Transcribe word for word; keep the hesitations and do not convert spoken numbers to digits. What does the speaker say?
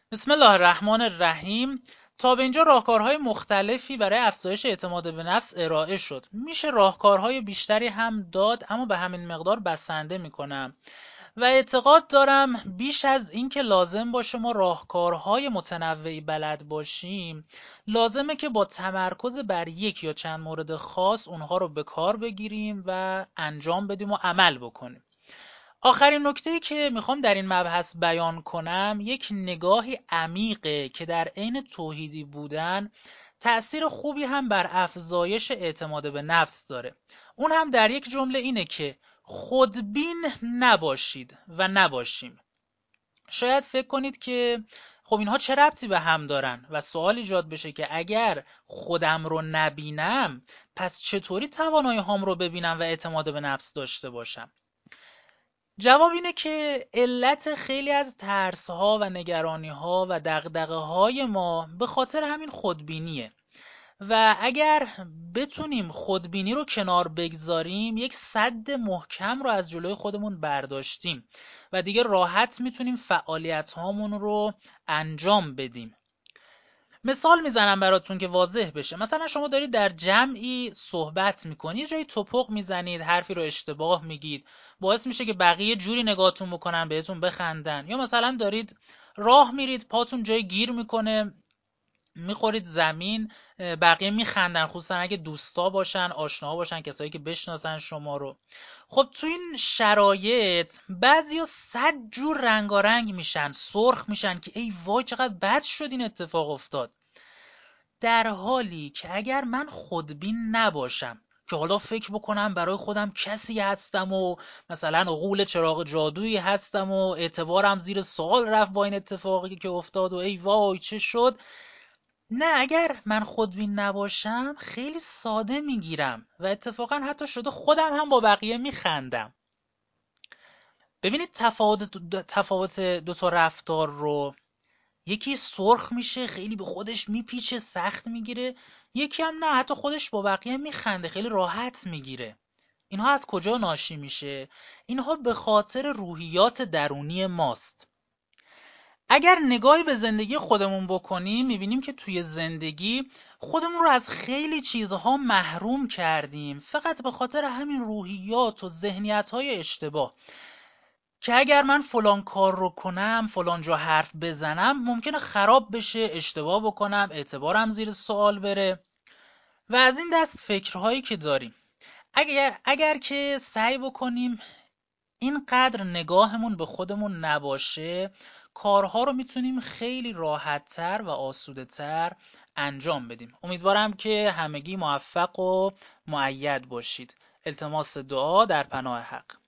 بسم الله الرحمن الرحیم. تا به اینجا راهکارهای مختلفی برای افزایش اعتماد به نفس ارائه شد. میشه راهکارهای بیشتری هم داد، اما به همین مقدار بسنده میکنم و اعتقاد دارم بیش از این که لازم باشه ما راهکارهای متنوعی بلد باشیم، لازمه که با تمرکز بر یک یا چند مورد خاص اونها رو به کار بگیریم و انجام بدیم و عمل بکنیم. آخرین نکته‌ای که میخوام در این مبحث بیان کنم یک نگاهی عمیقه که در عین توحیدی بودن تأثیر خوبی هم بر افزایش اعتماد به نفس داره. اون هم در یک جمله اینه که خودبین نباشید و نباشیم. شاید فکر کنید که خب اینها چه ربطی به هم دارن و سوال ایجاد بشه که اگر خودم رو نبینم پس چطوری توانایی هام رو ببینم و اعتماد به نفس داشته باشم؟ جواب اینه که علت خیلی از ترس‌ها و نگرانی‌ها و دغدغه‌های ما به خاطر همین خودبینیه و اگر بتونیم خودبینی رو کنار بگذاریم یک سد محکم رو از جلوی خودمون برداشتیم و دیگه راحت میتونیم فعالیت هامون رو انجام بدیم. مثال میزنم براتون که واضح بشه. مثلا شما دارید در جمعی صحبت میکنید، یه جایی توپق میزنید، حرفی رو اشتباه میگید، باعث میشه که بقیه جوری نگاهتون بکنن، بهتون بخندن. یا مثلا دارید راه میرید، پاتون جای گیر میکنه، میخورید زمین، بقیه میخندن، خصوصا اگه دوستا باشن، آشنا باشن، کسایی که بشناسن شما رو. خب تو این شرایط بعضیا صد جور رنگارنگ میشن، سرخ میشن که ای وای چقدر بد شد این اتفاق افتاد. در حالی که اگر من خودبین نباشم که حالا فکر بکنم برای خودم کسی هستم و مثلا غول چراغ جادویی هستم و اعتبارم زیر سوال رفت با این اتفاقی که افتاد و ای وای چه شد، نه، اگر من خودبین نباشم خیلی ساده میگیرم و اتفاقا حتی شده خودم هم با بقیه میخندم. ببینید تفاوت تفاوت دو تا رفتار رو. یکی سرخ میشه، خیلی به خودش میپیچه، سخت میگیره. یکی هم نه، حتی خودش با بقیه میخنده، خیلی راحت میگیره. اینها از کجا ناشی میشه؟ اینها به خاطر روحیات درونی ماست. اگر نگاهی به زندگی خودمون بکنیم میبینیم که توی زندگی خودمون رو از خیلی چیزها محروم کردیم فقط به خاطر همین روحیات و ذهنیت‌های اشتباه، که اگر من فلان کار رو کنم، فلان جا حرف بزنم، ممکنه خراب بشه، اشتباه بکنم، اعتبارم زیر سوال بره و از این دست فکرهایی که داریم. اگر اگر که سعی بکنیم اینقدر نگاهمون به خودمون نباشه، کارها رو میتونیم خیلی راحتتر و آسوده‌تر انجام بدیم. امیدوارم که همگی موفق و مؤید باشید. التماس دعا در پناه حق.